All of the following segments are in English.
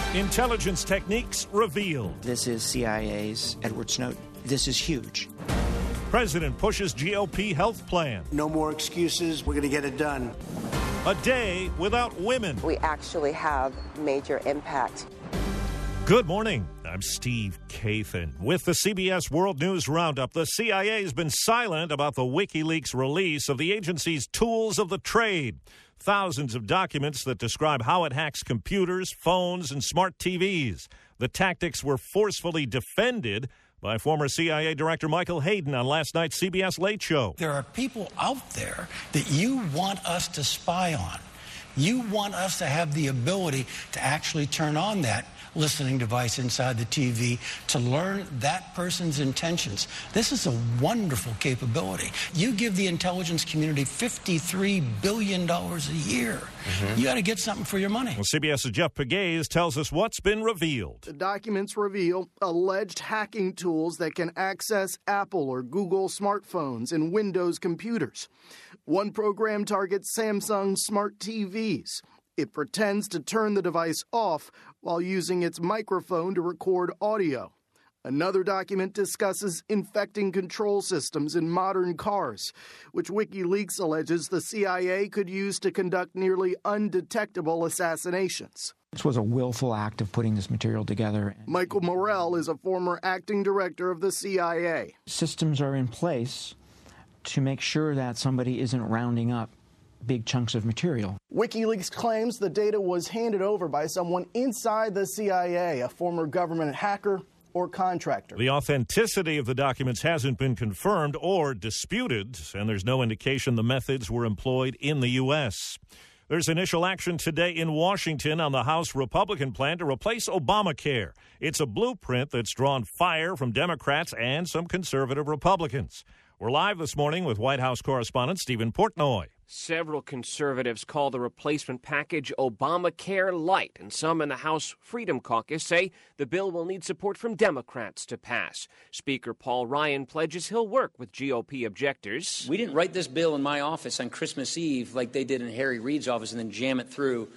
Intelligence techniques revealed. This is CIA's Edward Snowden. This is huge. President pushes GOP health plan. No more excuses. We're going to get it done. A day without women. We actually have major impact. Good morning. I'm Steve Kathan. With the CBS World News Roundup, the CIA has been silent about the WikiLeaks release of the agency's tools of the trade. Thousands of documents that describe how it hacks computers, phones, and smart TVs. The tactics were forcefully defended by former CIA Director Michael Hayden on last night's CBS Late Show. There are people out there that you want us to spy on. You want us to have the ability to actually turn on that listening device inside the TV to learn that person's intentions. This is a wonderful capability. You give the intelligence community $53 billion a year. You got to get something for your money. Well, CBS's Jeff Pegues tells us what's been revealed. The documents reveal alleged hacking tools that can access Apple or Google smartphones and Windows computers. One program targets Samsung smart TVs. It pretends to turn the device off while using its microphone to record audio. Another document discusses infecting control systems in modern cars, which WikiLeaks alleges the CIA could use to conduct nearly undetectable assassinations. This was a willful act of putting this material together. Michael Morell is a former acting director of the CIA. Systems are in place to make sure that somebody isn't rounding up big chunks of material. WikiLeaks claims the data was handed over by someone inside the CIA, a former government hacker or contractor. The authenticity of the documents hasn't been confirmed or disputed, and there's no indication the methods were employed in the U.S. There's initial action today in Washington on the House Republican plan to replace Obamacare. It's a blueprint that's drawn fire from Democrats and some conservative Republicans. We're live this morning with White House correspondent Stephen Portnoy. Several conservatives call the replacement package Obamacare Light, and some in the House Freedom Caucus say the bill will need support from Democrats to pass. Speaker Paul Ryan pledges he'll work with GOP objectors. We didn't write this bill in my office on Christmas Eve like they did in Harry Reid's office and then jam it through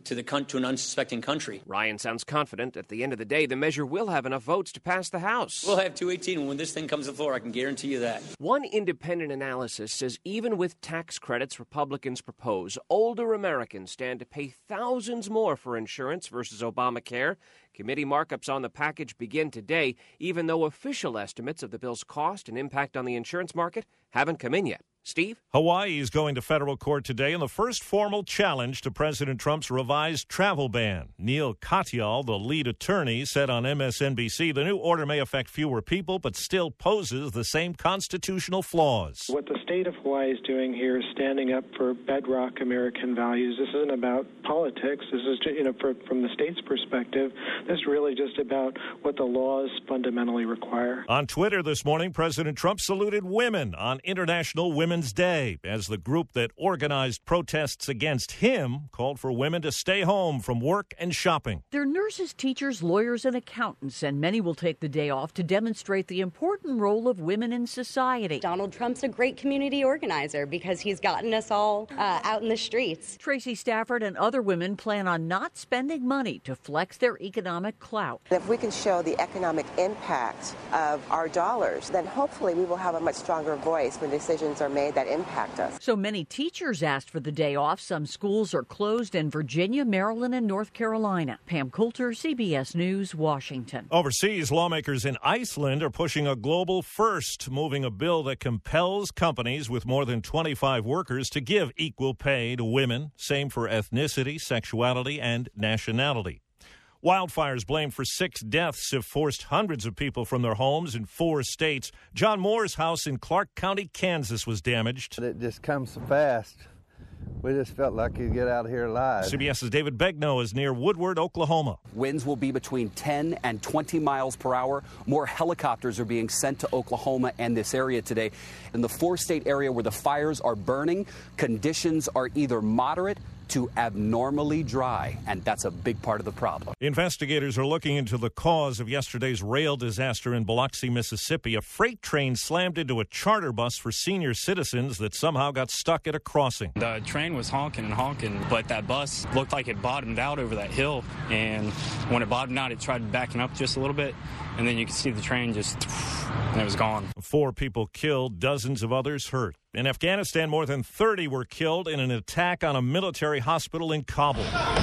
to an unsuspecting country. Ryan sounds confident at the end of the day the measure will have enough votes to pass the House. We'll have 218 when this thing comes to the floor, I can guarantee you that. One independent analysis says even with tax credits Republicans propose, older Americans stand to pay thousands more for insurance versus Obamacare. Committee markups on the package begin today, even though official estimates of the bill's cost and impact on the insurance market haven't come in yet. Steve? Hawaii is going to federal court today in the first formal challenge to President Trump's revised travel ban. Neil Katyal, the lead attorney, said on MSNBC the new order may affect fewer people but still poses the same constitutional flaws. What the state of Hawaii is doing here is standing up for bedrock American values. This isn't about politics. This is, from the state's perspective, this is really just about what the laws fundamentally require. On Twitter this morning, President Trump saluted women on International Women's Day as the group that organized protests against him called for women to stay home from work and shopping. They're nurses, teachers, lawyers, and accountants, and many will take the day off to demonstrate the important role of women in society. Donald Trump's a great community organizer because he's gotten us all out in the streets. Tracy Stafford and other women plan on not spending money to flex their economic clout. If we can show the economic impact of our dollars, then hopefully we will have a much stronger voice when decisions are made that impact us. So many teachers asked for the day off. Some schools are closed in Virginia, Maryland, and North Carolina. Pam Coulter, CBS News, Washington. Overseas, lawmakers in Iceland are pushing a global first, moving a bill that compels companies with more than 25 workers to give equal pay to women, same for ethnicity, sexuality, and nationality. Wildfires blamed for 6 deaths have forced hundreds of people from their homes in 4 states. John Moore's house in Clark County, Kansas was damaged. It just comes so fast. We just felt like you'd get out of here alive. CBS's David Begnaud is near Woodward, Oklahoma. Winds will be between 10 and 20 miles per hour. More helicopters are being sent to Oklahoma and this area today. In the 4-state area where the fires are burning, conditions are either moderate to abnormally dry, and that's a big part of the problem. Investigators are looking into the cause of yesterday's rail disaster in Biloxi, Mississippi. A freight train slammed into a charter bus for senior citizens that somehow got stuck at a crossing. The train was honking and honking, but that bus looked like it bottomed out over that hill, and when it bottomed out, it tried backing up just a little bit, and then you could see the train just, and it was gone. 4 people killed, dozens of others hurt. In Afghanistan, more than 30 were killed in an attack on a military hospital in Kabul.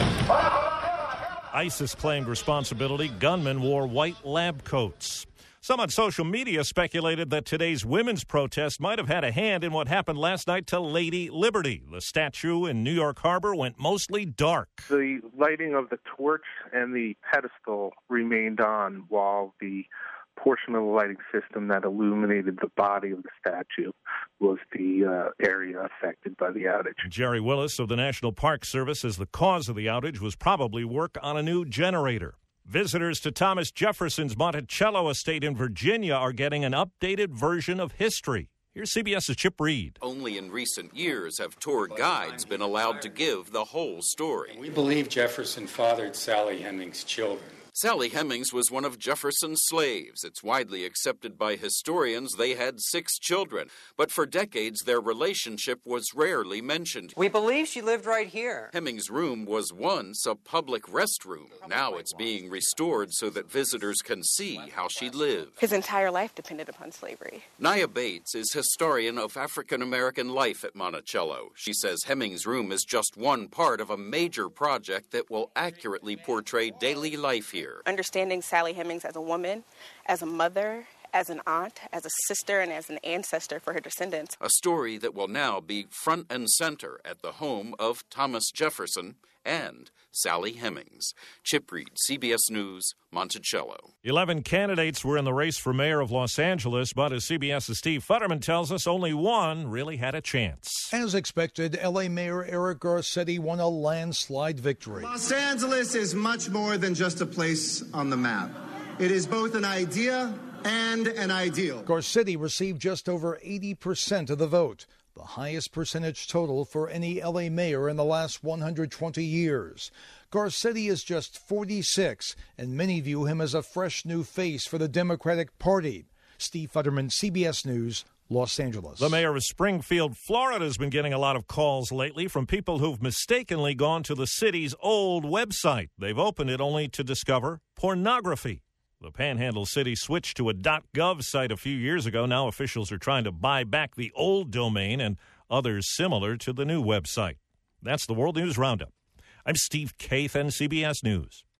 ISIS claimed responsibility. Gunmen wore white lab coats. Some on social media speculated that today's women's protest might have had a hand in what happened last night to Lady Liberty. The statue in New York Harbor went mostly dark. The lighting of the torch and the pedestal remained on, while the portion of the lighting system that illuminated the body of the statue was the area affected by the outage. Jerry Willis of the National Park Service says the cause of the outage was probably work on a new generator. Visitors to Thomas Jefferson's Monticello estate in Virginia are getting an updated version of history. Here's CBS's Chip Reed. Only in recent years have tour guides been allowed to give the whole story. We believe Jefferson fathered Sally Hemings' children. Sally Hemings was one of Jefferson's slaves. It's widely accepted by historians they had 6 children, but for decades their relationship was rarely mentioned. We believe she lived right here. Hemings' room was once a public restroom. Now it's being restored so that visitors can see how she lived. His entire life depended upon slavery. Nia Bates is historian of African American life at Monticello. She says Hemings' room is just one part of a major project that will accurately portray daily life here. Understanding Sally Hemings as a woman, as a mother, as an aunt, as a sister, and as an ancestor for her descendants. A story that will now be front and center at the home of Thomas Jefferson and Sally Hemings. Chip Reed, CBS News, Monticello. 11 candidates were in the race for mayor of Los Angeles, but as CBS's Steve Futterman tells us, only one really had a chance. As expected, L.A. Mayor Eric Garcetti won a landslide victory. Los Angeles is much more than just a place on the map. It is both an idea and an ideal. Garcetti received just over 80% of the vote, the highest percentage total for any L.A. mayor in the last 120 years. Garcetti is just 46, and many view him as a fresh new face for the Democratic Party. Steve Futterman, CBS News, Los Angeles. The mayor of Springfield, Florida, has been getting a lot of calls lately from people who've mistakenly gone to the city's old website. They've opened it only to discover pornography. The Panhandle City switched to a .gov site a few years ago. Now officials are trying to buy back the old domain and others similar to the new website. That's the World News Roundup. I'm Steve Kathan, CBS News.